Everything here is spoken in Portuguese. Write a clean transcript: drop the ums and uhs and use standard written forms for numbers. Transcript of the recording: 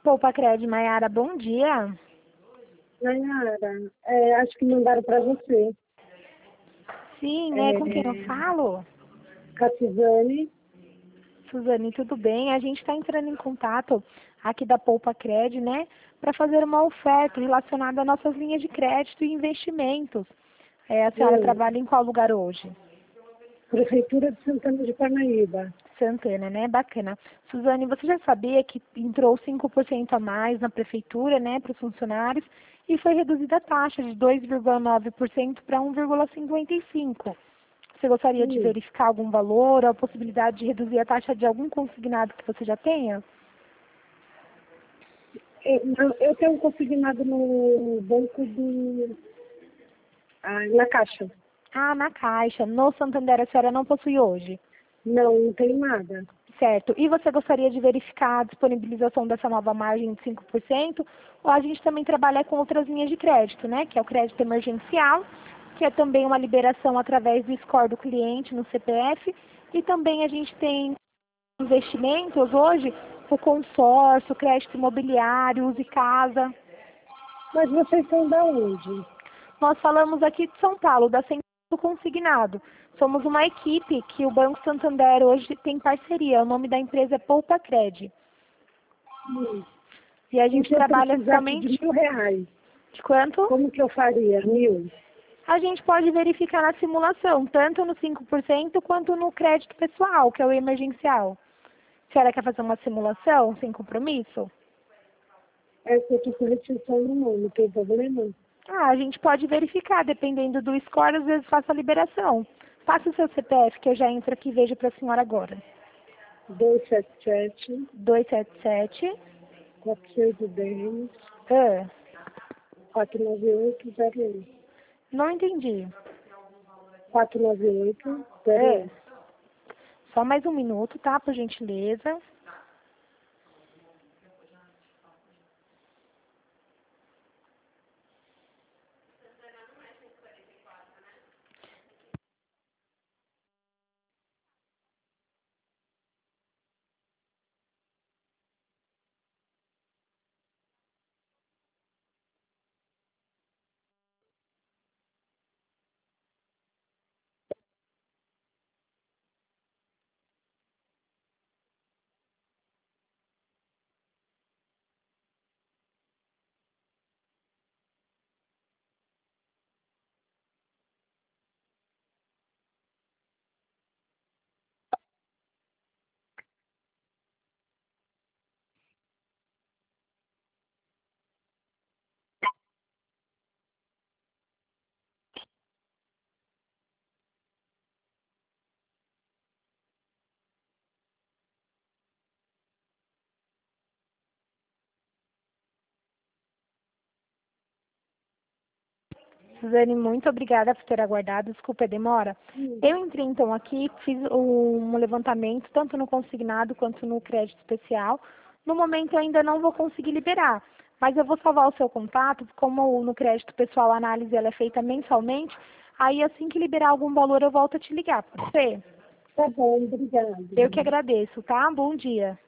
Poupa Cred, Maiara, bom dia. Nayara, acho que mandaram para você. Sim, né? Com quem eu falo? Catizane. Suzane, tudo bem? A gente está entrando em contato aqui da Poupa Cred, né? Para fazer uma oferta relacionada às nossas linhas de crédito e investimentos. A senhora trabalha em qual lugar hoje? Prefeitura de Santana de Parnaíba. Santana, né? Bacana. Suzane, você já sabia que entrou 5% a mais na prefeitura, né, para os funcionários, e foi reduzida a taxa de 2,9% para 1,55%. Você gostaria de verificar algum valor ou a possibilidade de reduzir a taxa de algum consignado que você já tenha? Eu tenho um consignado no banco na Caixa. Ah, na Caixa. No Santander a senhora não possui hoje? Não tem nada. Certo. E você gostaria de verificar a disponibilização dessa nova margem de 5%? Ou a gente também trabalha com outras linhas de crédito, né? Que é o crédito emergencial, que é também uma liberação através do score do cliente no CPF. E também a gente tem investimentos hoje, o consórcio, crédito imobiliário, use casa. Mas vocês são da onde? Nós falamos aqui de São Paulo, da Central do Consignado. Somos uma equipe que o Banco Santander hoje tem parceria. O nome da empresa é Poupa Cred. E a gente trabalha somente... de R$1.000. De quanto? Como que eu faria? 1.000? A gente pode verificar na simulação, tanto no 5% quanto no crédito pessoal, que é o emergencial. A senhora quer fazer uma simulação sem compromisso? Eu estou com restrição no nome, não tem problema? A gente pode verificar, dependendo do score, às vezes faço a liberação. Passa o seu CPF, que eu já entro aqui e vejo para a senhora agora. 277 277 410 Ah, 49801. não entendi. 49801. Só mais um minuto, tá? Por gentileza. Suzane, muito obrigada por ter aguardado. Desculpa a demora. Eu entrei então aqui, fiz um levantamento, tanto no consignado quanto no crédito especial. No momento eu ainda não vou conseguir liberar, mas eu vou salvar o seu contato, como no crédito pessoal a análise ela é feita mensalmente, aí assim que liberar algum valor eu volto a te ligar, pode ser? Tá bom, obrigada. Eu que agradeço, tá? Bom dia.